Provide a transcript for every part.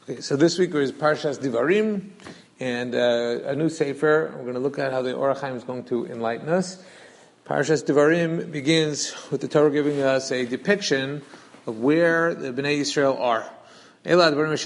Okay, so this week is Parshas Devarim, and a new sefer. We're going to look at how the Orach Chaim is going to enlighten us. Parshas Devarim begins with the Torah giving us a depiction of where the Bnei Yisrael are. These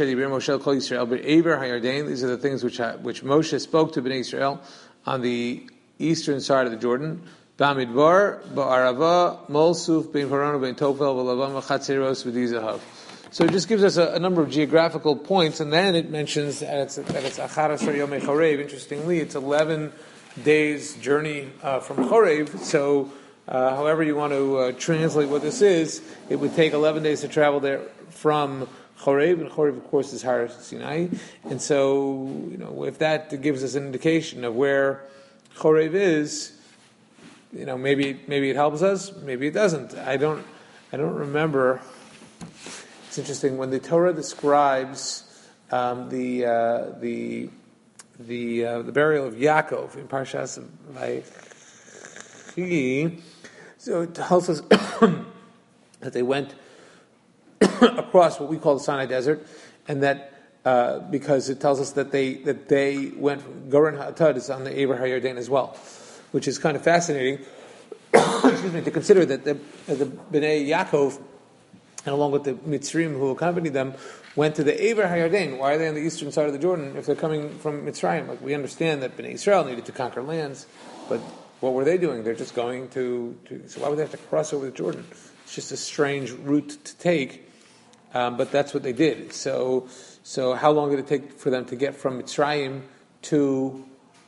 are the things which Moshe spoke to Bnei Yisrael on the eastern side of the Jordan. Bamidbar, Ba'arava, Molsuf, Ben Parano, Ben Tofel, V'Lavam, Chatzeros, V'Dizahav. So it just gives us a number of geographical points, and then it mentions that it's Achar Asar Yomei Chorev. Interestingly, it's 11 days journey from Chorev. So, however you want to translate what this is, it would take 11 days to travel there from Chorev, and Chorev, of course, is Har Sinai. And so, if that gives us an indication of where Chorev is, maybe it helps us, maybe it doesn't. I don't remember. It's interesting when the Torah describes the burial of Yaakov in Parshas Vayechi. So it tells us that they went across what we call the Sinai Desert, and that because it tells us that they went from Goren HaAtad is on the Eber HaYarden as well, which is kind of fascinating. To consider that the Bnei Yaakov, and along with the Mitzrim who accompanied them, went to the Eber HaYarden. Why are they on the eastern side of the Jordan if they're coming from Mitzrayim? Like, we understand that Bnei Israel needed to conquer lands, but what were they doing? They're just going to so why would they have to cross over the Jordan? It's just a strange route to take, but that's what they did. So how long did it take for them to get from Mitzrayim to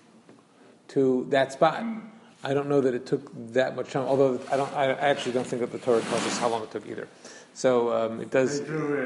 that spot? I don't know that it took that much time, although I actually don't think that the Torah tells us how long it took either. So it does.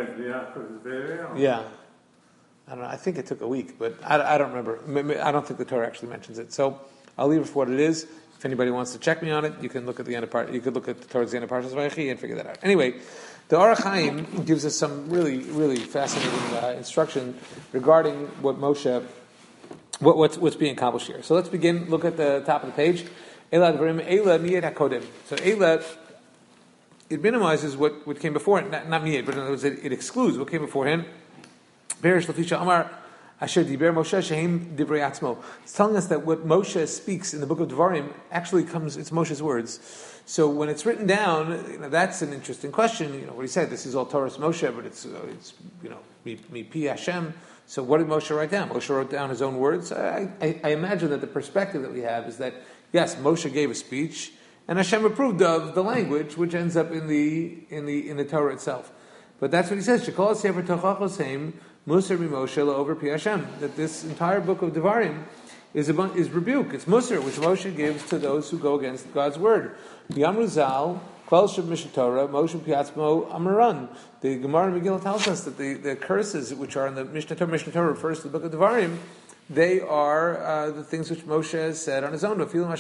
Yeah, I don't know. I think it took a week, but I don't remember. I don't think the Torah actually mentions it. So I'll leave it for what it is. If anybody wants to check me on it, you can look at the end of you could look at towards the end of Parshas Vayechi and figure that out. Anyway, the Orach Chaim gives us some really, really fascinating instruction regarding what Moshe, what's being accomplished here. So let's begin. Look at the top of the page. Eila Dvarim, Eila Miyed HaKodem. So Eila, it minimizes what came before it, not Miyed, but in other words, it excludes what came beforehand. Berish Lafisha Amar Asher Diber Moshe Shehem Divrei Atzmo. It's telling us that what Moshe speaks in the book of Devarim actually it's Moshe's words. So when it's written down, that's an interesting question. What he said, this is all Torah's Moshe, but it's Mipi Hashem. So what did Moshe write down? Moshe wrote down his own words. I imagine that the perspective that we have is that, yes, Moshe gave a speech, and Hashem approved of the language, which ends up in the Torah itself. But that's what he says. Shekol Sefer Tochachos Heim Musar Moshe Over Pi Hashem. That this entire book of Devarim is rebuke. It's Musar, which Moshe gives to those who go against God's word. B'Yamru Zal Klal Sheb Mishnah Torah Moshe Piatzmo Amaran. The Gemara in Megillah tells us that the curses which are in the Mishnah Torah refers to the book of Devarim. They are the things which Moshe has said on his own. So even if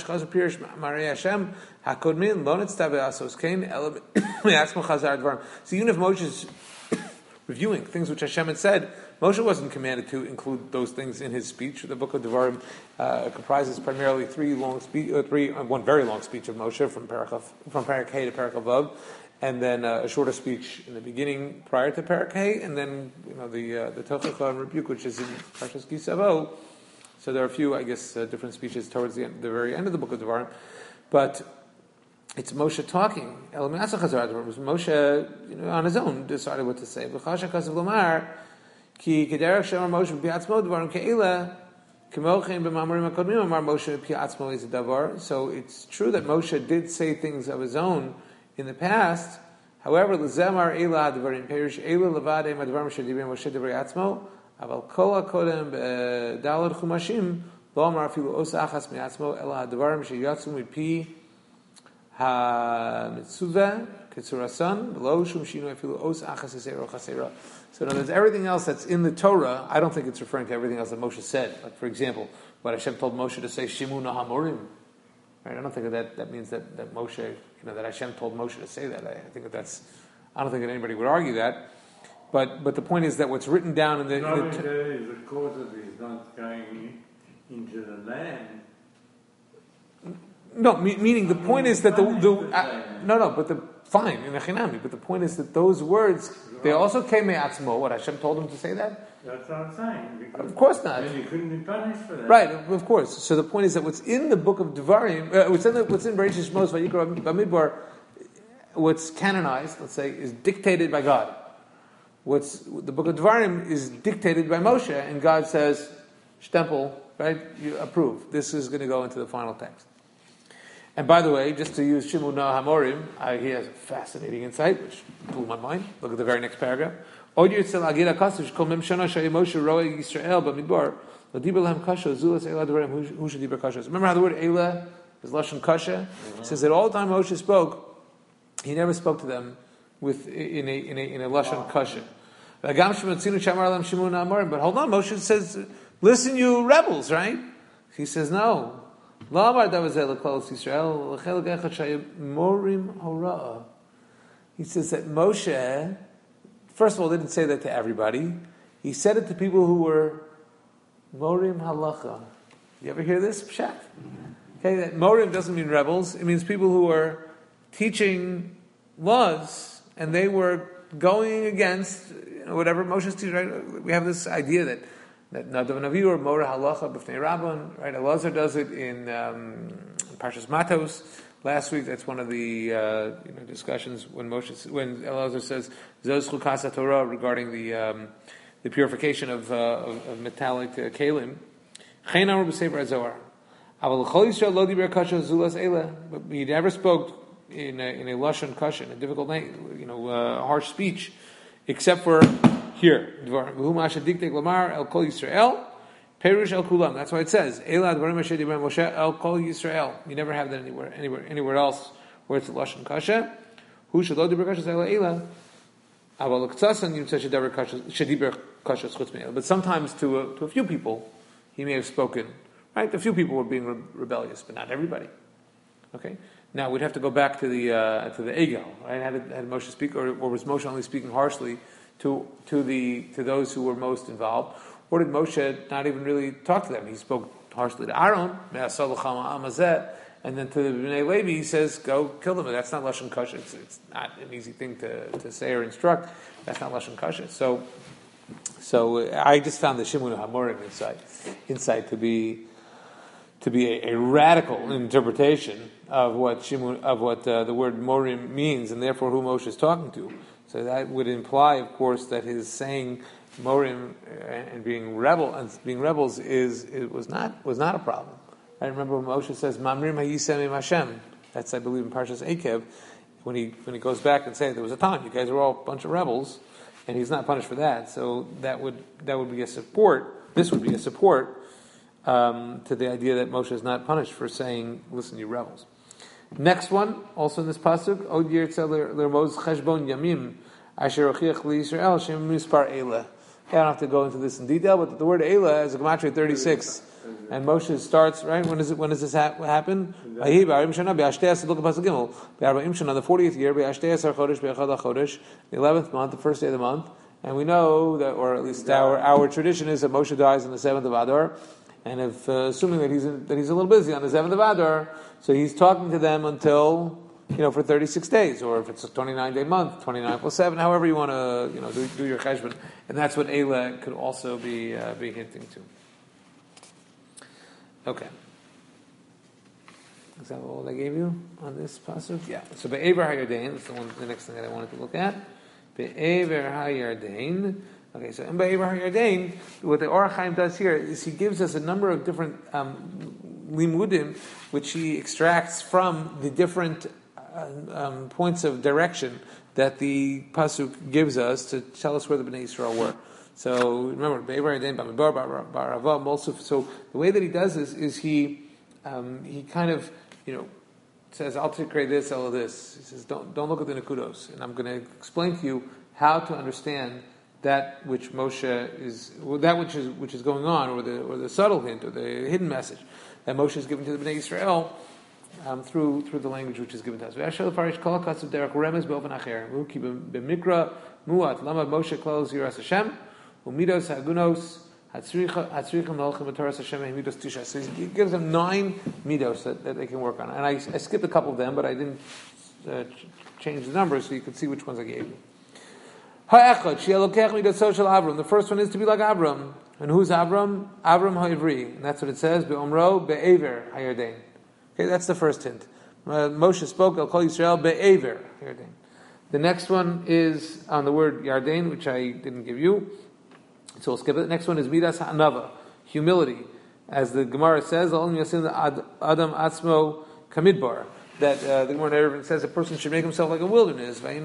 Moshe is reviewing things which Hashem had said, Moshe wasn't commanded to include those things in his speech. The book of Devarim comprises primarily one very long speech of Moshe from Parak Hey to Parak Vav, and then a shorter speech in the beginning prior to Parak Hey, and then the Tochacha and rebuke, which is in Parshas Kisavo. So there are a few, I guess, different speeches towards the very end of the book of Devarim, but it's Moshe talking. It was Moshe, on his own, decided what to say. So it's true that Moshe did say things of his own in the past. However, l'zemar eila advarim perish eila levadei madvarim shediber Moshe divrei atzmo aval kol hakodem b'dalad chumashim lo amar afilu osa achas mi'atzmo ela advarim sheyatzu mipi ha-mitzuvah ketzurasan lo shum shinu afilu osa achas esero chasera. So in other words, everything else that's in the Torah, I don't think it's referring to everything else that Moshe said. Like, for example, what Hashem told Moshe to say, Shimu Nahamorim. Right? I don't think that means that Moshe, that Hashem told Moshe to say that. I don't think that anybody would argue that. But the point is that what's written down in the... the cause of he's not going into the land. No, meaning the point is that but fine, in Echinami. But the point is that those words, they also came me'atzmo. What, Hashem told him to say that? That's what I'm saying. Of course not. And you couldn't be punished for that. Right, of course. So the point is that what's in the book of Devarim, what's in Bereshit Shmos Vayikra Bamidbar, what's canonized, let's say, is dictated by God. The book of Devarim is dictated by Moshe, and God says, "Shtempel, right? You approve. This is going to go into the final text." And by the way, just to use Shimon Hamorim, he has a fascinating insight, which blew my mind. Look at the very next paragraph. Remember how the word Elah is Lashon Kasha? It says that all the time Moshe spoke, he never spoke to them in a Lashon Kasha. But hold on, Moshe says, listen, you rebels, right? He says, no. He says that Moshe, first of all, didn't say that to everybody. He said it to people who were Morim Halacha. You ever hear this? Pshat. Okay, that Morim doesn't mean rebels. It means people who are teaching laws, and they were going against whatever Moshe's teaching. Right? We have this idea that Nadav Navi or Mora Halacha B'fnei Rabban, right? Elazar does it in Parshas Matos. Last week, that's one of the discussions when Elazar says Zos Chukas Torah regarding the purification of metallic kalim. Chein Amar b'Sefer HaZohar. Aval L'chol Yisrael lo diber kasha zulas eila. But he never spoke in a lashon kasha, in a difficult, harsh speech, except for here. V'hu ma'asher diktek lamar el kol Yisrael. Perush el kulam. That's why it says Eila Dvarim Asher Diber Moshe el kol Yisrael. You never have that anywhere else where it's a lashon kasha. Who should lo diber kasha Eila? Aval l'ktsasan yim tzeh shediber kasha chutz me'el. But sometimes to a few people he may have spoken. Right, a few people were being rebellious, but not everybody. Okay. Now we'd have to go back to the Egel. Right? Had Moshe speak, or was Moshe only speaking harshly to those who were most involved? Or did Moshe not even really talk to them? He spoke harshly to Aaron, and then to the Bnei Levi he says, "Go kill them." That's not lashon kasha. It's not an easy thing to say or instruct. That's not lashon kasha. So I just found the Shimon Hamorim insight to be a radical interpretation of what the word Morim means, and therefore who Moshe is talking to. So that would imply, of course, that his saying Morim and being rebels was not a problem. I remember when Moshe says Mamrim Hayisem Hashem. That's, I believe, in Parshas Ekev, when he goes back and says there was a time you guys were all a bunch of rebels, and he's not punished for that. So that would be a support. This would be a support to the idea that Moshe is not punished for saying, "Listen, you rebels." Next one, also in this pasuk, Od Yirtzeh L'Rmoz Cheshbon Yamim Asher Ochiach L'Yisrael Shem Mispar Eila. I don't have to go into this in detail, but the word Eila is a gematria 36, and Moshe starts right. When does this happen? On the 40th year, the 11th month, the first day of the month, and we know that, or at least our tradition is that Moshe dies on the 7th of Adar. And if assuming that he's a little busy on the 7th of Adar, so he's talking to them until for 36 days, or if it's a 29-day month, 29 plus 7, however you want to do your cheshbon, and that's what Eila could also be hinting to. Okay, is that all I gave you on this pasuk? Yeah. So Be'ever HaYardain, that's the next thing that I wanted to look at. Be'ever HaYardain. Okay, so in Be'ever HaYardain, what the Orach Chaim does here is he gives us a number of different limudim, which he extracts from the different points of direction that the pasuk gives us to tell us where the Bnei Yisrael were. So remember, Be'ever HaYardain, Bamidbar, Ba'arava, Molsuf. So the way that he does this is he kind of says, "I'll take this, all of this." He says, "Don't look at the nekudos," and I'm going to explain to you how to understand that which Moshe is, which is going on, or the subtle hint, or the hidden message that Moshe is giving to the Bnei Yisrael through the language which is given to us. So he gives them 9 midos that they can work on, and I skipped a couple of them, but I didn't change the numbers so you can see which ones I gave you. The first one is to be like Avram. And who's Avram? Avram ha'ivri. And that's what it says. Be'omro be'ever hayardain. Okay, that's the first hint. Moshe spoke, I'll call Yisrael be'ever hayardain. The next one is on the word yardain, which I didn't give you. So we'll skip it. The next one is midas ha'anava. Humility. As the Gemara says, Adam atzmo kamidbar. That the Gemara in Eruvin says a person should make himself like a wilderness. That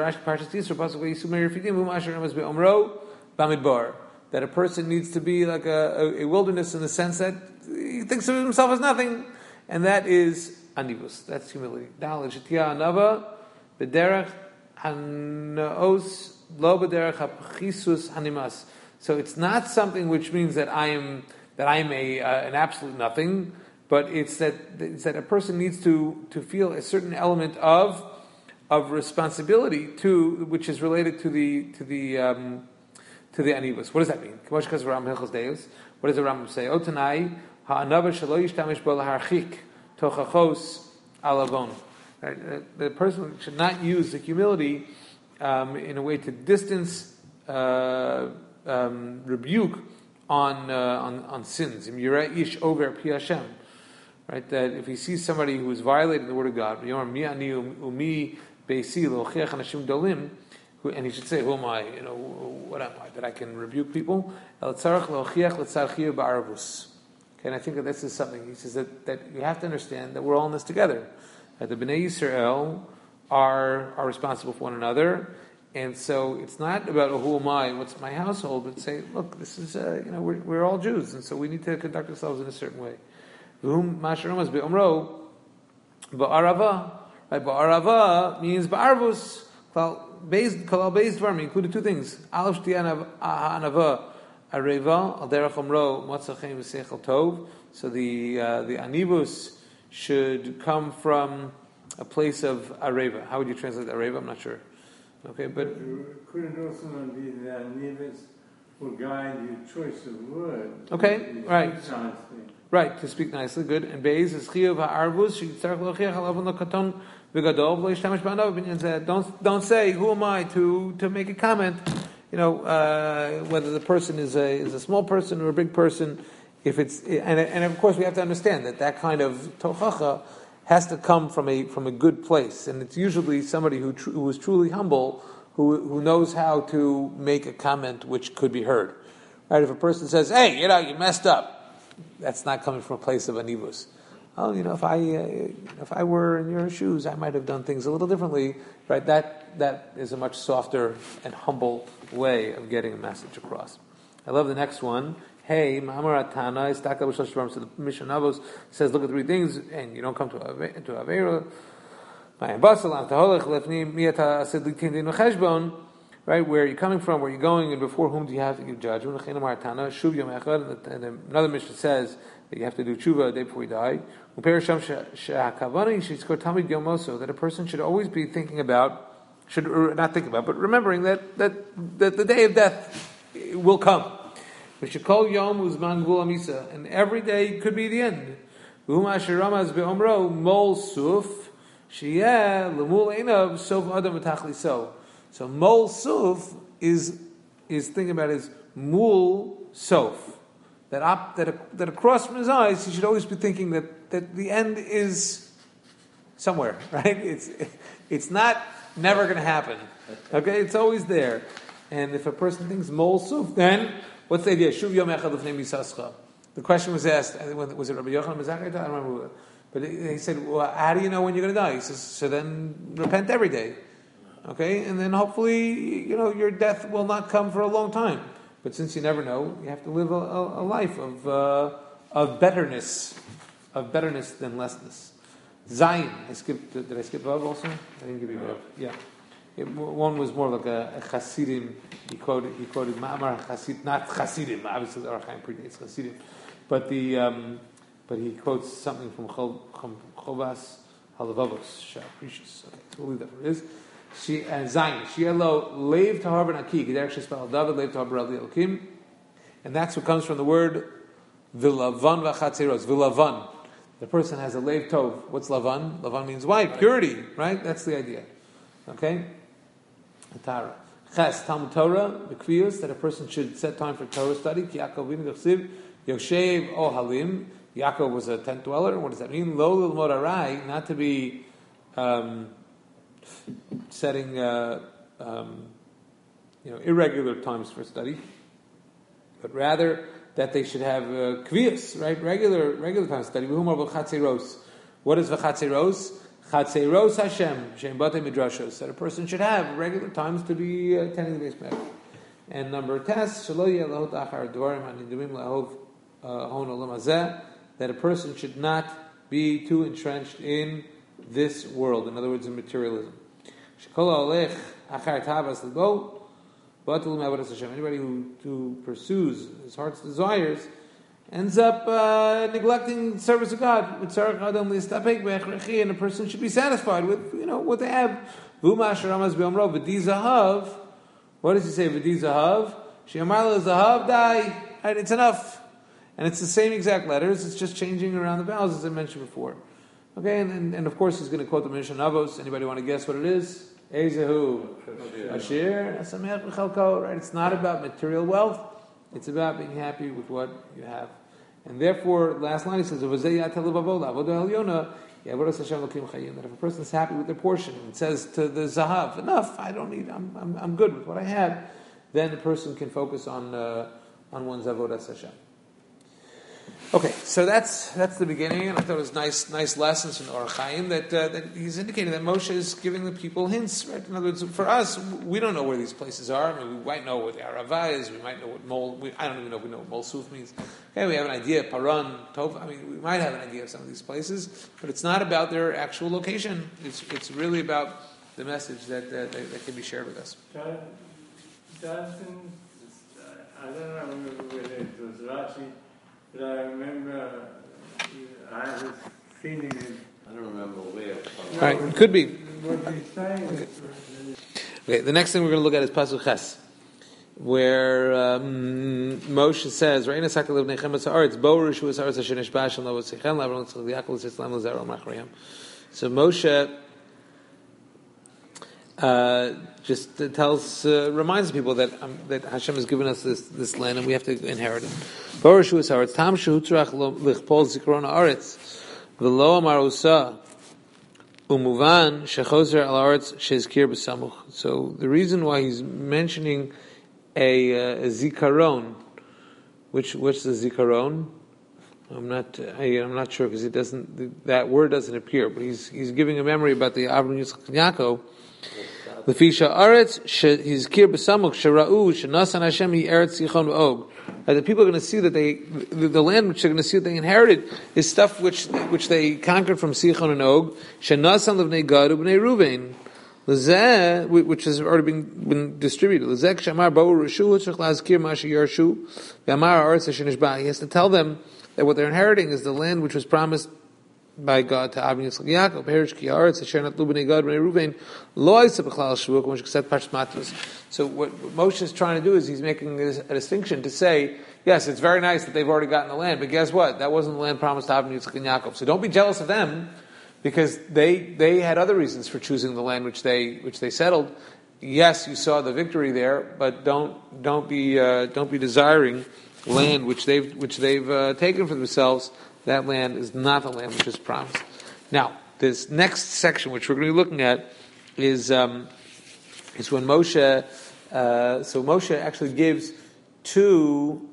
a person needs to be like a wilderness in the sense that he thinks of himself as nothing, and that is anivus. That's humility. So it's not something which means that I am an absolute nothing. But it's that a person needs to feel a certain element of responsibility which is related to the anivus. What does that mean? What does the Rambam say? Otanai ha'anava shelo yishtamish bo laharchik tochachos alavon. The person should not use the humility in a way to distance rebuke on sins. Im yireh ish over pi Hashem. Right, that if he sees somebody who is violating the word of God, and he should say, "Who am I? What am I? That I can rebuke people?" Okay, and I think that this is something he says that you have to understand that we're all in this together. That the Bnei Yisrael are responsible for one another, and so it's not about who am I, what's my household, but say, look, this is we're all Jews, and so we need to conduct ourselves in a certain way. Ba'arava, right? Ba'arava means ba'arvus. Kalal based verb included two things. Aleph shtiya anava areva al derech omro matzachem v'seichel tov. So the anivus should come from a place of areva. How would you translate areva? I'm not sure. Okay, but could it also be the anivus will guide your choice of words? Okay, right. Right, to speak nicely, good. And Beis is chiyuv ha'arvus sheyitzarech lochiach alav l'katon v'gadol v'leishtamish b'anav opinions. Don't say who am I to make a comment. Whether the person is a small person or a big person. If it's and of course we have to understand that kind of tochacha has to come from a good place, and it's usually somebody who is truly humble, who knows how to make a comment which could be heard. Right? If a person says, "Hey, you messed up," that's not coming from a place of anivus. Oh, if I were in your shoes, I might have done things a little differently. Right? That is a much softer and humble way of getting a message across. I love the next one. Hey, Ma'amar Atana, Istaka B'Shlosh Dvarim. So the Mishnah Navos says, look at three things, and you don't come to Avera. Right, where are you coming from, where are you going, and before whom do you have to give judgment? And another Mishnah says that you have to do tshuva a day before you die. That a person should always be thinking about, but remembering that the day of death will come. We should call Yom Uzman Gvul Amisa, and every day could be the end. Mol Suf Shiyeh Lemul Einav Sof Adam V'Tachli So. So Mol Suf is thinking about his Mul Sof. That across from his eyes, he should always be thinking that the end is somewhere, right? It's not never going to happen. Okay, it's always there. And if a person thinks Mol Suf, then what's the idea? Shuv Yom Echad Lefnei Misascha. The question was asked. Was it Rabbi Yochanan Mezachai? I don't remember. But he said, "Well, how do you know when you're going to die?" He says, "So then repent every day." Okay, and then hopefully, your death will not come for a long time. But since you never know, you have to live a life of betterness than lessness. Zion. Did I skip Vav also? I didn't give you Vav. Yeah. One was more like a Hasidim. He quoted Ma'amar Hasid, not Hasidim. Obviously, the Archaim predates Hasidim, but he quotes something from Chovas Halavavos Shapricious. Okay, so we'll leave that where it is. Zion. Shielo Leiv Tahar Ben Akik. It actually spelled David Leiv Tahar Ben Elokim, and that's what comes from the word Vilavan V'Chatzeros. Vilavan. The person has a leiv tov. What's lavan? Lavan means white, purity, right? That's the idea. Okay? Tara. Ches, Talmud Torah, the kviyus, that a person should set time for Torah study. Ki Yaakov v'inu d'chsiv, Yoshev o halim. Yaakov was a tent dweller. What does that mean? Lo l'lmod arai, not to be setting irregular times for study, but rather that they should have kviyus, right? Regular time study. What is v'chatzeros? Chatzeros Hashem, Shem Batei Midrashos, that a person should have regular times to be attending the base medrash. And number 10, Shelo Yeh Lahot Achar Dvarim Hanidumim Lahov Hon Olam Hazeh, that a person should not be too entrenched in this world, in other words, in materialism. Shekol Olech Achar Tavas Lebo, Batul Me'avodas Hashem. Anybody who pursues his heart's desires ends up neglecting the service of God. And a person should be satisfied with what they have. What does he say? Right, it's enough. And it's the same exact letters, it's just changing around the vowels as I mentioned before. Okay, and of course he's going to quote the Mishnah Avos. Anybody want to guess what it is? Ezehu Ashir. Right? It's not about material wealth. It's about being happy with what you have. And therefore, last line it says, that if a person is happy with their portion and says to the Zahav, enough, I don't need, I'm good with what I have, then the person can focus on one's Avodas Hashem. Okay, so that's the beginning, and I thought it was nice lessons from Orach Chaim that he's indicating that Moshe is giving the people hints. Right? In other words, for us, we don't know where these places are. I mean, we might know what the Arava is. We might know what I don't even know if we know what Mol Suf means. Okay, we have an idea. Paran, Tov. I mean, we might have an idea of some of these places, but it's not about their actual location. It's really about the message that can be shared with us. Johnson, I don't remember whether it was Rashi. But I remember I was feeling it. I don't remember where. All right, it could be. What he's saying. Okay, the next thing we're going to look at is Pasuk Ches, where Moshe says, "Re'ina sakal of nechem ha'aretz, bo rishu ha'aretz asher nishbash and lo v'tzichen l'avron l'tzich Yaakov l'tzislam l'zero machriam." So Moshe just reminds people that Hashem has given us this land and we have to inherit it. So the reason why he's mentioning a zikaron, what's the zikaron? I'm not sure because that word doesn't appear, but he's giving a memory about the Avram Yitzchak and Yaakov. Lefisha aretz hizkir b'samuk shera'u shenasan Hashem hi eretz yichon v'og. The people are going to see that the land which they're going to see that they inherited is stuff which they conquered from Sichon and Og. Shenasan levnei Gad u'bnei Ruvain, lezeh, which has already been distributed. Lezeh kshamar ba'u rishu tzarich lazkir ma'asher yarshu v'amar ha'aretz asher nishba. He has to tell them that what they're inheriting is the land which was promised by God to Avram Yitzchak Yaakov. Perish ki haaretz asher natlu b'nei Gad b'nei Ruvain lo yiseh b'chlal shvuah k'mo shekset Parshas Matos. So what Moshe is trying to do is he's making a distinction to say, yes, it's very nice that they've already gotten the land, but guess what? That wasn't the land promised to Avram Yitzchak and Yaakov. So don't be jealous of them because they had other reasons for choosing the land which they settled. Yes, you saw the victory there, but don't be desiring land which they've taken for themselves. That land is not the land which is promised. Now, this next section, which we're going to be looking at, is when Moshe. So Moshe actually gives two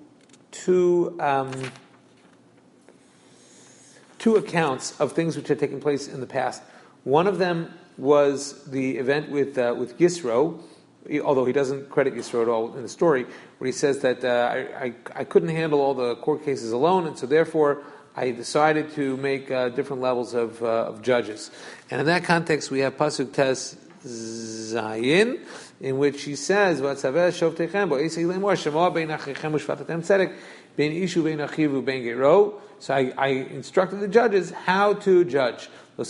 accounts of things which had taken place in the past. One of them was the event with Yisro, although he doesn't credit Yisro at all in the story, where he says that I couldn't handle all the court cases alone, and so therefore I decided to make different levels of judges. And in that context, we have Pasuk Tes Zayin, in which he says, so I instructed the judges how to judge. Right?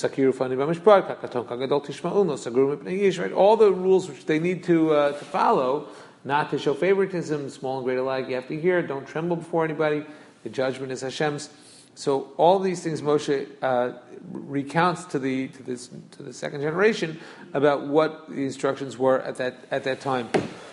All the rules which they need to follow, not to show favoritism, small and great alike. You have to hear, don't tremble before anybody. The judgment is Hashem's. So all these things Moshe recounts to the second generation about what the instructions were at that time.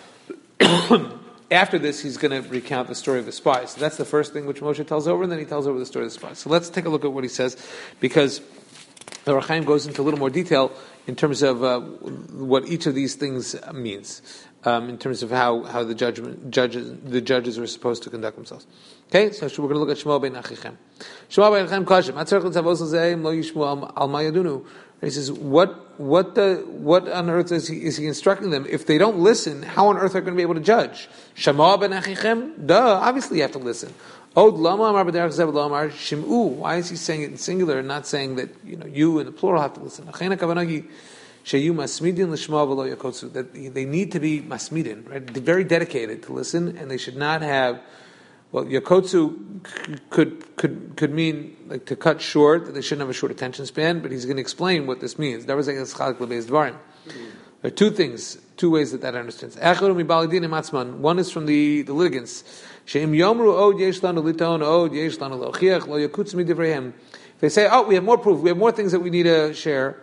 After this, he's going to recount the story of the spies. So that's the first thing which Moshe tells over, and then he tells over the story of the spies. So let's take a look at what he says, because the Ohr HaChaim goes into a little more detail in terms of what each of these things means, in terms of how the judges are supposed to conduct themselves. Okay, so we're going to look at Shema ben Achichem. Shema ben Achichem kashem. Atzarech l'tzavos l'zeim lo yishmu al ma yadunu. He says, what on earth is he instructing them? If they don't listen, how on earth are they going to be able to judge? Shema ben Achichem? Duh, obviously you have to listen. Od lama amar b'derech zeh v'lo amar shim'u. Why is he saying it in singular and not saying that you in the plural have to listen? Achein hakavanah sheyu masmidin l'shema v'lo yakotzu. That they need to be masmidin, right? They're very dedicated to listen, and they should not have. Well, yakotzu could mean like to cut short, that they shouldn't have a short attention span, but he's going to explain what this means. There are two things, two ways that understands. One is from the litigants. If they say, we have more proof, we have more things that we need to share.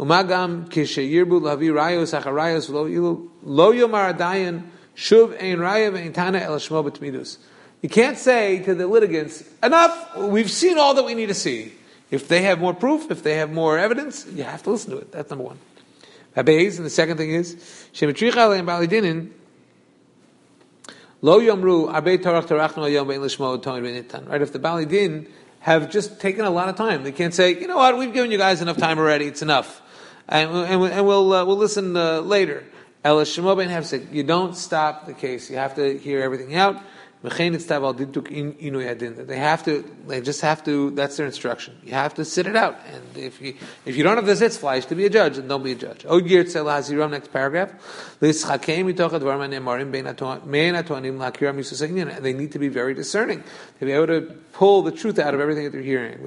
You can't say to the litigants, enough, we've seen all that we need to see. If they have more proof, if they have more evidence, you have to listen to it. That's number one. And the second thing is, right? If the Bali Din have just taken a lot of time, they can't say, you know what, we've given you guys enough time already, it's enough. And we'll listen later. You don't stop the case. You have to hear everything out. They just have to, that's their instruction. You have to sit it out. And if you don't have the zitzfleisch to be a judge, then don't be a judge. Next paragraph. They need to be very discerning, to be able to pull the truth out of everything that they're hearing.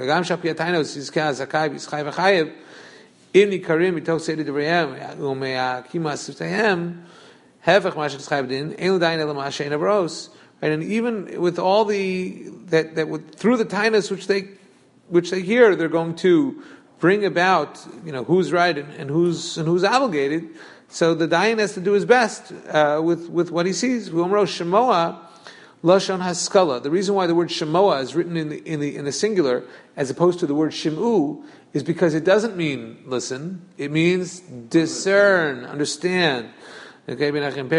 Right, and even with all through the tainus which they hear, they're going to bring about who's right and who's obligated. So the dayan has to do his best with what he sees. Shemoah lashon haskala. The reason why the word shemoah is written in the singular as opposed to the word shim'u is because it doesn't mean listen. It means discern, understand. Okay,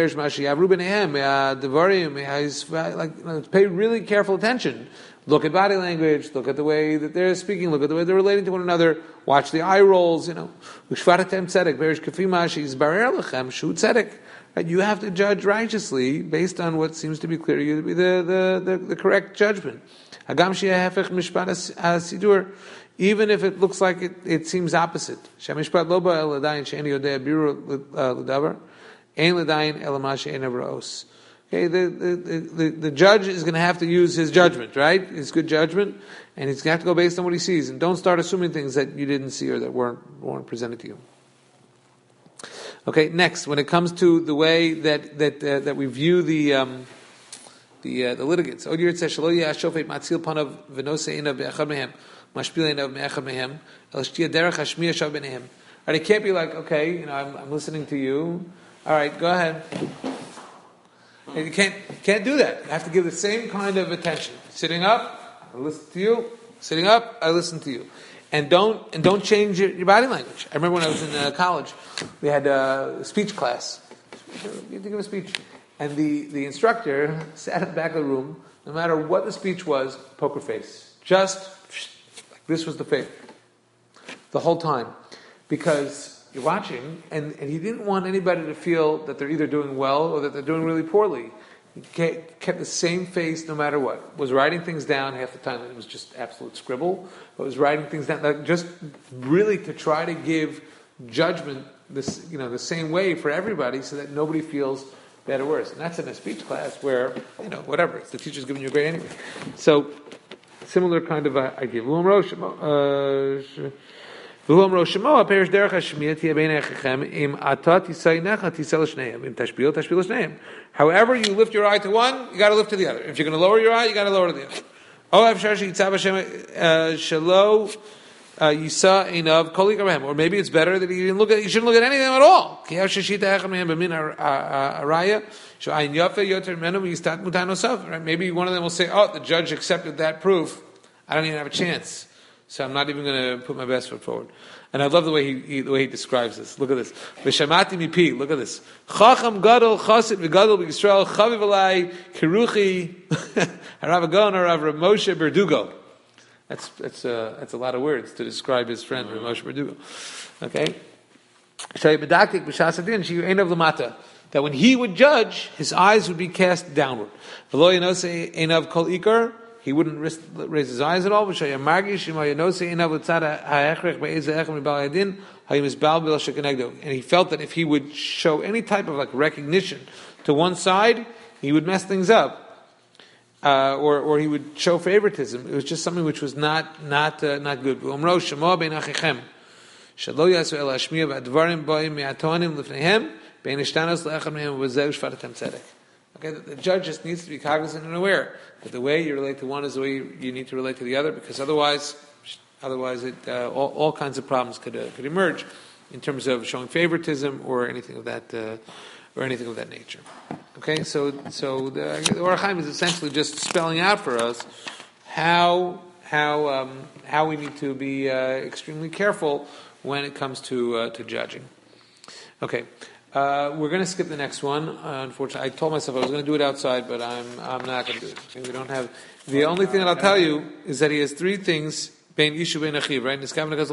pay really careful attention. Look at body language. Look at the way that they're speaking. Look at the way they're relating to one another. Watch the eye rolls. Right? You have to judge righteously based on what seems to be clear to you to be the correct judgment. Even if it looks like it seems opposite. Okay, the judge is going to have to use his judgment, right? His good judgment, and he's going to have to go based on what he sees. And don't start assuming things that you didn't see or that weren't presented to you. Okay, next, when it comes to the way that we view the litigants, right, it can't be like, okay, I'm listening to you. All right, go ahead. And you can't do that. You have to give the same kind of attention. Sitting up, I listen to you. Sitting up, I listen to you. And don't change your body language. I remember when I was in college, we had a speech class. You had to give a speech. And the instructor sat at the back of the room, no matter what the speech was, poker face. Just like this was the face. The whole time. Because you're watching, and he didn't want anybody to feel that they're either doing well or that they're doing really poorly. He kept the same face no matter what. Was writing things down half the time. It was just absolute scribble. But was writing things down, just really to try to give judgment the same way for everybody, so that nobody feels bad or worse. And that's in a speech class where whatever, the teacher's giving you a grade anyway. So similar kind of idea. However, you lift your eye to one, you got to lift to the other. If you're going to lower your eye, you got to lower to the other. Oh, Afshar Sheitzab Hashem Shalo Yisa Einav Kol Yikar. Or maybe it's better that he shouldn't look at any of them at all. Ki Sheshita Echad Mehem B'min Araya She'ayin Yafe Yoter Menu Yistat Mutan Nosav. Right? Maybe one of them will say, "Oh, the judge accepted that proof. I don't even have a chance, so I'm not even going to put my best foot forward." And I love the way he describes this. Look at this. V'shamati mipi. Look at this. Chacham gadol chasid v'gadol b'Yisrael chaviv alai kiruchi harav agon harav Rav Moshe Berdugo. That's a lot of words to describe his friend Rav Moshe Berdugo. Okay. Shayibedakik b'shasadin she ein of lamata. That when he would judge, his eyes would be cast downward. V'lo yanose ein of kol ikar. He wouldn't raise his eyes at all. And he felt that if he would show any type of recognition to one side, he would mess things up, or he would show favoritism. It was just something which was not good. Okay, the judge just needs to be cognizant and aware that the way you relate to one is the way you need to relate to the other, because otherwise, all kinds of problems could emerge in terms of showing favoritism or anything of that nature. Okay, so the Or HaChaim is essentially just spelling out for us how we need to be extremely careful when it comes to judging. Okay. We're going to skip the next one. Unfortunately, I told myself I was going to do it outside, but I'm not going to do it. Okay, we don't have. The only thing that I'll tell you is that he has three things. Bein ishu bein achiv. Right.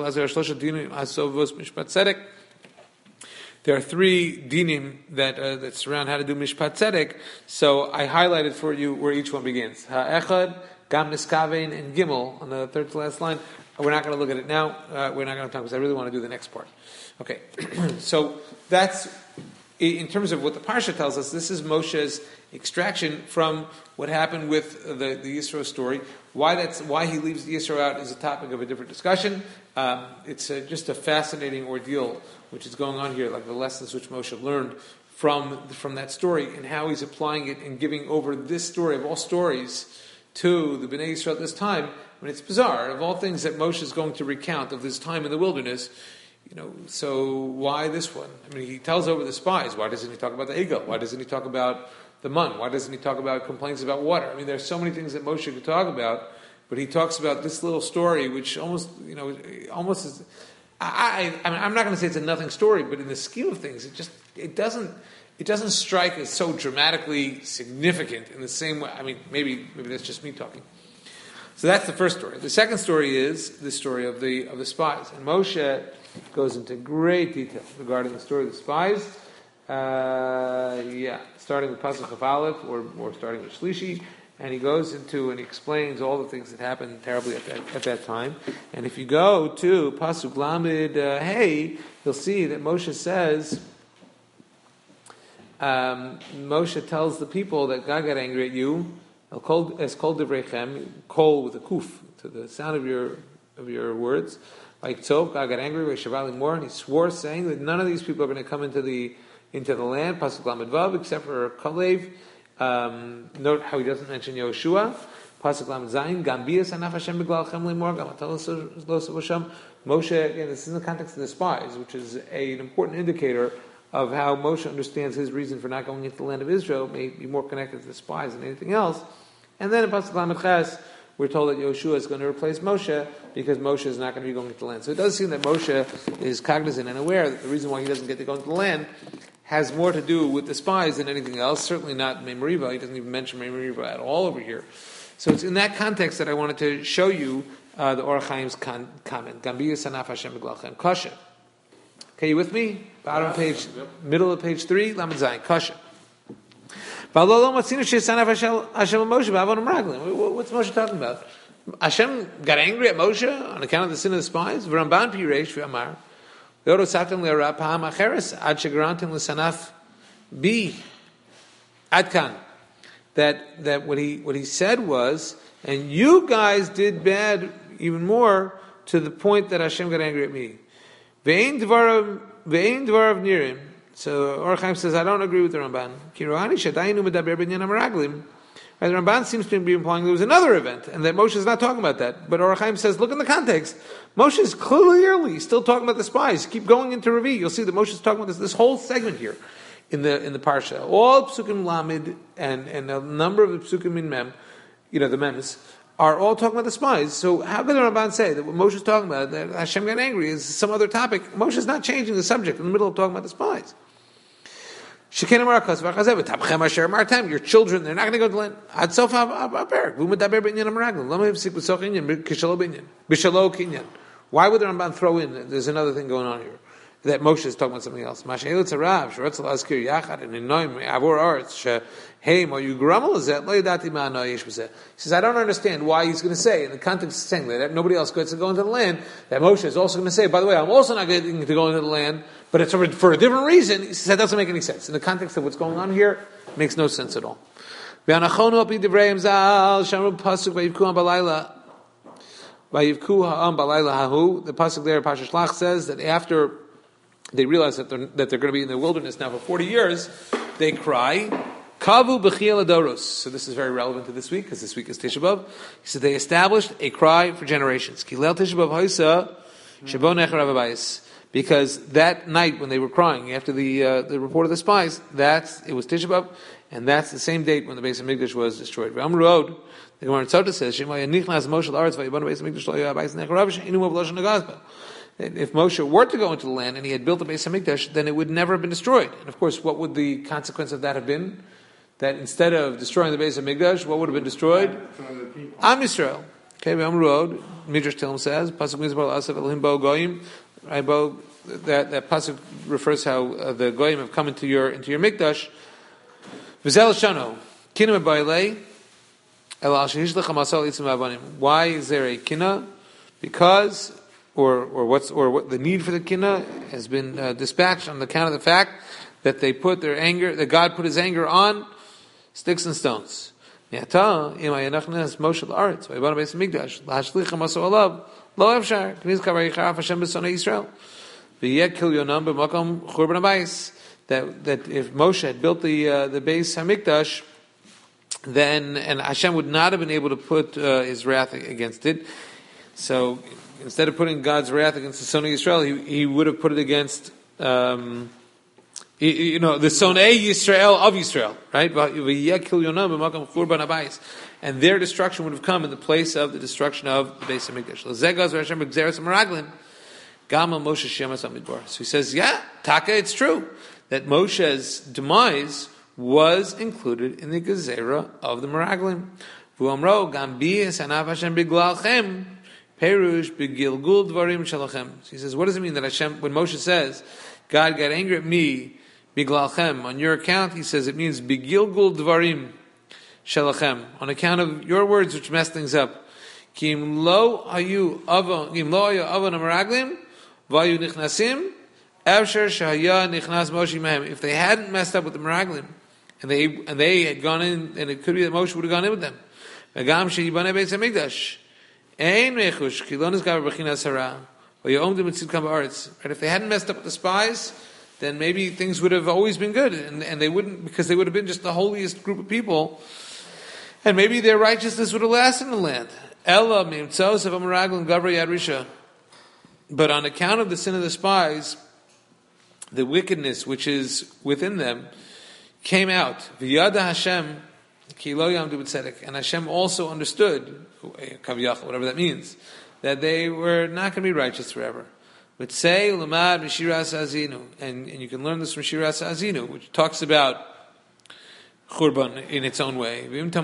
There are three dinim that surround how to do mishpat tzedek. So I highlighted for you where each one begins. Ha'echad, gam niskavein, and gimel on the third to last line. We're not going to look at it now. We're not going to have time because I really want to do the next part. Okay, so that's, in terms of what the Parsha tells us, this is Moshe's extraction from what happened with the Yisro story. Why he leaves the Yisro out is a topic of a different discussion. It's just a fascinating ordeal which is going on here, like the lessons which Moshe learned from that story and how he's applying it and giving over this story of all stories to the Bnei Yisrael at this time. I mean, it's bizarre. Of all things that Moshe is going to recount of this time in the wilderness, so why this one? I mean, he tells over the spies. Why doesn't he talk about the Egel? Why doesn't he talk about the mun? Why doesn't he talk about complaints about water? I mean, there's so many things that Moshe could talk about, but he talks about this little story, which almost is. I'm not going to say it's a nothing story, but in the scheme of things, it doesn't strike as so dramatically significant in the same way. I mean, maybe that's just me talking. So that's the first story. The second story is the story of the spies, and Moshe goes into great detail regarding the story of the spies. Starting with Pasuk of Aleph, or starting with Shlishi, and he goes into and he explains all the things that happened terribly at that time. And if you go to Pasuk Lamed Hey, you'll see that Moshe says, Moshe tells the people that God got angry at you, as kol devrechem, kol with a kuf, to the sound of your words. Like God got angry with Shavali Mor, and he swore, saying that none of these people are going to come into the land, Pasuk Lamed Vav, except for Kalev. Note how he doesn't mention Yoshua. Pasuk Lamed Zayin, Gambias Anaf Hashem Beglalchem Limor, Gamatalos Hashem. Moshe, again, this is in the context of the spies, which is an important indicator of how Moshe understands his reason for not going into the land of Israel may be more connected to the spies than anything else. And then in Pasuk Lamed Ches, we're told that Yoshua is going to replace Moshe because Moshe is not going to be going into the land. So it does seem that Moshe is cognizant and aware that the reason why he doesn't get to go into the land has more to do with the spies than anything else. Certainly not Memoriva. He doesn't even mention Memoriva at all over here. So it's in that context that I wanted to show you the Or HaChaim's comment. Gambiya Sanaf Hashem Beglachem. Kasha. Okay, you with me? Bottom page, middle of page 3, Lamed Zayin. Kasha. What's Moshe talking about? Hashem got angry at Moshe on account of the sin of the spies? V'ramban piresh v'amar. V'orosatem le'ara pa'am acheres ad shegarantim l'sanaf bi adkan. That what he said was, and you guys did bad even more to the point that Hashem got angry at me. Ve'ein dvarav nirim. So Or HaChaim says, I don't agree with the Ramban. Kiroani shadayinu medaber b'nyan hameraglim. And the Ramban seems to be implying there was another event, and that Moshe is not talking about that. But Or HaChaim says, look in the context. Moshe is clearly still talking about the spies. Keep going into Revi. You'll see that Moshe is talking about this whole segment here in the parsha. All psukim Lamed and a number of the psukim in Mem, the Mems, are all talking about the spies. So how can the Ramban say that what Moshe is talking about, that Hashem got angry, is some other topic? Moshe is not changing the subject in the middle of talking about the spies. Your children, they're not going to go to the land. Why would the Ramban throw in, there's another thing going on here, that Moshe is talking about something else? He says, I don't understand why he's going to say, in the context of saying that nobody else gets to go into the land, that Moshe is also going to say, by the way, I'm also not getting to go into the land, but it's for a different reason. He says, that doesn't make any sense. In the context of what's going on here, it makes no sense at all. The pasuk there, Pasha Shlach, says that after they realize that they're going to be in the wilderness now for 40 years, they cry, Kavu b'chiel adoros. So this is very relevant to this week, because this week is Tisha B'Av. He said they established a cry for generations. Kilel Tisha B'Av haisa shebo necher avabayis. Because that night when they were crying after the report of the spies, it was Tisha B'Av, and that's the same date when the Beis HaMikdash was destroyed. The Gemara in Tzota says, if Moshe were to go into the land and he had built the Beis HaMikdash, then it would never have been destroyed. And of course, what would the consequence of that have been? That instead of destroying the Beis HaMikdash, what would have been destroyed? Am Yisrael. Okay, Road, Midrash Tilm says, Pasuk Mizbar Asaf Elohim Bo Goyim. That pasuk refers how the goyim have come into your mikdash. V'zel shano kina b'bailei el al shehishlich hamasal itzim ha'avanim. Why is there a kina? Because, what the need for the kina has been dispatched on account of the fact that they put their anger, that God put His anger on sticks and stones. Yata imayanachnas Moshe l'Aretz v'yibana Beis HaMikdash lahashlich hamasal alav. Lo efshar, k'niz kavar yicharaf Hashem b'sonei Yisrael. V'yek kil yonam b'makom churban habayis. That if Moshe had built the Beis HaMikdash, then and Hashem would not have been able to put His wrath against it. So instead of putting God's wrath against the Sonei Yisrael, he would have put it against the Sonei Yisrael of Yisrael, right? V'yek kil yonam b'makom churban habayis. And their destruction would have come in the place of the destruction of the Beis HaMikdash. So he says, Taka, it's true that Moshe's demise was included in the Gezerah of the Meraglim. So he says, what does it mean that Hashem, when Moshe says, God got angry at me, biglalchem, on your account, he says it means bigilgul dvarim shalachem, on account of your words which mess things up. Kim lo ayu avon amaraglim vayu nichnasim avsher shahaya nichnas Moshe mehem. If they hadn't messed up with the meraglim, and they had gone in, and it could be that Moshe would have gone in with them. V'gam sheyibane Beis HaMikdash ein mechush ki lo nizgav b'chinas hara v'yomdim mitzidkam ba'aretz. Right? If they hadn't messed up with the spies, then maybe things would have always been good, and they wouldn't, because they would have been just the holiest group of people. And maybe their righteousness would have lasted in the land. Ella mimtzos of Amaraglim Gavra Yad Risha. But on account of the sin of the spies, the wickedness which is within them came out. V'yada Hashem ki lo yamdu b'tzedek. And Hashem also understood, kaviyach, whatever that means, that they were not going to be righteous forever. But say lamad Mishiras Azinu, and you can learn this from Shiras Azinu, which talks about Churban in its own way. And if you're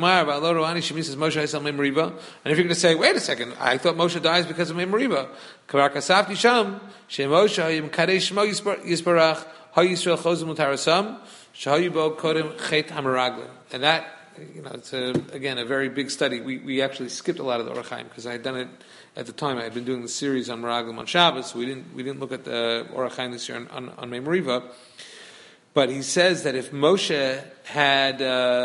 going to say, wait a second, I thought Moshe dies because of Memoriba. And that, it's again a very big study. We actually skipped a lot of the Or HaChaim because I had done it at the time. I had been doing the series on Meraglim on Shabbos, so we didn't look at the Or HaChaim this year on Memoriba. But he says that if Moshe had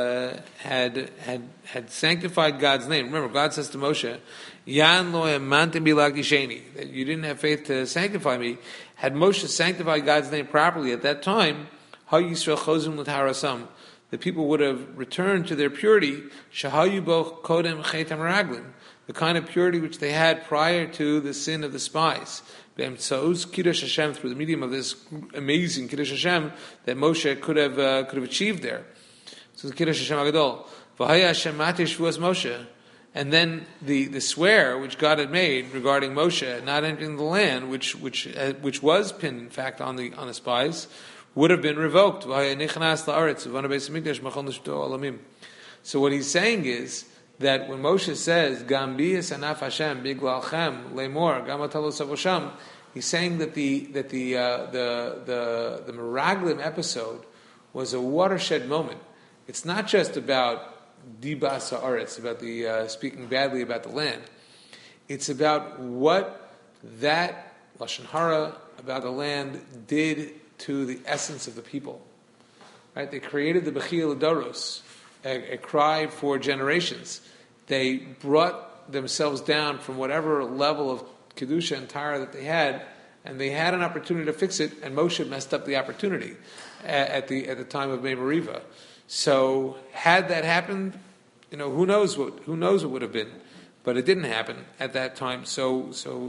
sanctified God's name, remember God says to Moshe, "Yan lo emantim bilagdisheni," that you didn't have faith to sanctify me. Had Moshe sanctified God's name properly at that time, Ha Yisrael chozim l'tarasam, the people would have returned to their purity, shahayu bo kodem chetam raglim, the kind of purity which they had prior to the sin of the spies. Be'emtzauz Kiddush Hashem, through the medium of this amazing Kiddush Hashem that Moshe could have achieved there. So the Kiddush Hashem Agadol. V'haya Hashem matish v'as Moshe. And then the swear which God had made regarding Moshe not entering the land, which was pinned in fact on the spies, would have been revoked. So what he's saying is that when Moshe says Gambi es anaf Hashem biglalchem lemor gamatalo savosham, he's saying that the Meraglim episode was a watershed moment. It's not just about Dibas ha'aretz, about the speaking badly about the land. It's about what that Lashon Hara about the land did to the essence of the people. Right? They created the Bechil Adoros, a cry for generations. They brought themselves down from whatever level of Kedusha and Tara that they had, and they had an opportunity to fix it, and Moshe messed up the opportunity at the time of Mei Meriva. So had that happened, who knows what would have been, but it didn't happen at that time. So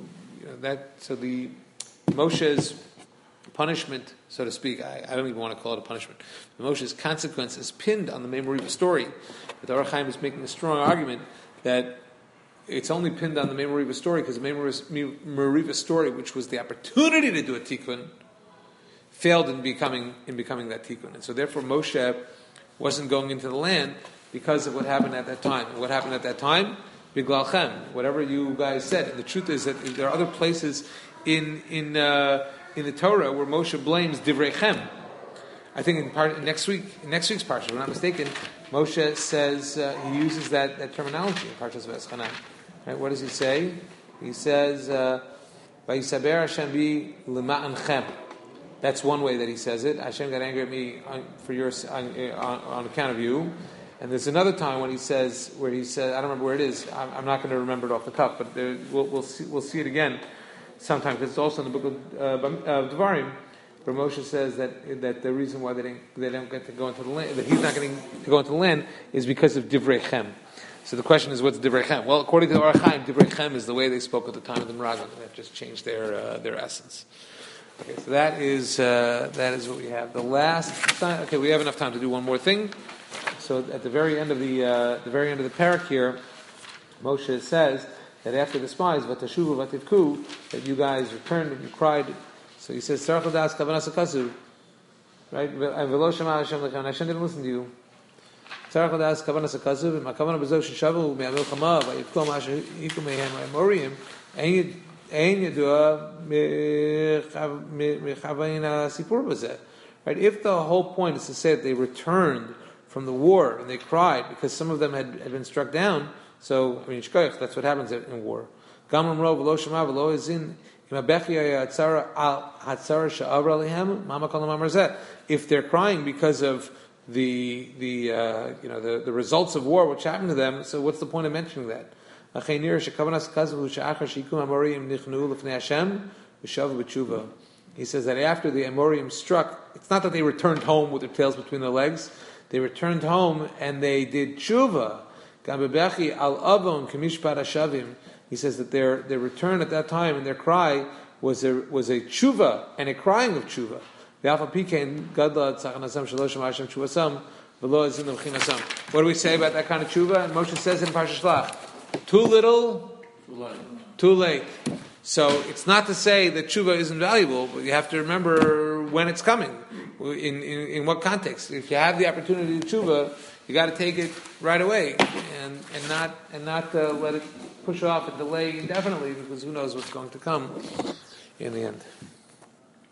the Moshe's punishment, so to speak, I don't even want to call it a punishment. Moshe's consequence is pinned on the Mei Meriva story. But the Or HaChaim is making a strong argument that it's only pinned on the Mei Meriva story because the Mei Meriva story, which was the opportunity to do a tikkun, failed in becoming that tikkun, and so therefore Moshe wasn't going into the land because of what happened at that time. And what happened at that time? Biglalchem, whatever you guys said. And the truth is that there are other places in the Torah where Moshe blames Divreichem. I think in next week's parsha, if I'm not mistaken, Moshe says he uses that terminology in Parshas V'eschanan. Right? What does he say? He says, "Vayisaber Hashem bi l'ma'anchem." That's one way that he says it. Hashem got angry at me on account of you. And there's another time when he says, I don't remember where it is. I'm not going to remember it off the cuff, but we'll see it again sometime because it's also in the book of Devarim, where Moshe says that the reason why they don't get to go into the land, that he's not getting to go into the land, is because of Divrei Chem. So the question is, what's Divrei Chem? Well, according to the Or HaChaim, Divrei Chem is the way they spoke at the time of the Meraglim. That just changed their essence. Okay, so that is what we have. The last time, we have enough time to do one more thing. So at the very end of the parak here, Moshe says that after the spies, vatashuvu vativku, that you guys returned and you cried. So he says, Tzarech l'das kavanas hakazu, right? And v'lo shema Hashem lechem, Hashem didn't listen to you. Tzarech l'das kavanas hakazu, v'makavana b'zo sheshavu me'amilchama v'yivkom asher hiku mehem ha'emorim, right? If the whole point is to say that they returned from the war and they cried because some of them had been struck down, so shkoyach, that's what happens in war. If they're crying because of the results of war, which happened to them, so what's the point of mentioning that? He says that after the Amorim struck, it's not that they returned home with their tails between their legs. They returned home and they did tshuva. He says that their return at that time and their cry was a tshuva and a crying of tshuva. What do we say about that kind of tshuva? And Moshe says in Parshas Shlach, too little, too late. So it's not to say that tshuva isn't valuable, but you have to remember when it's coming, in what context. If you have the opportunity to tshuva, you got to take it right away, and not let it push off and delay indefinitely, because who knows what's going to come in the end.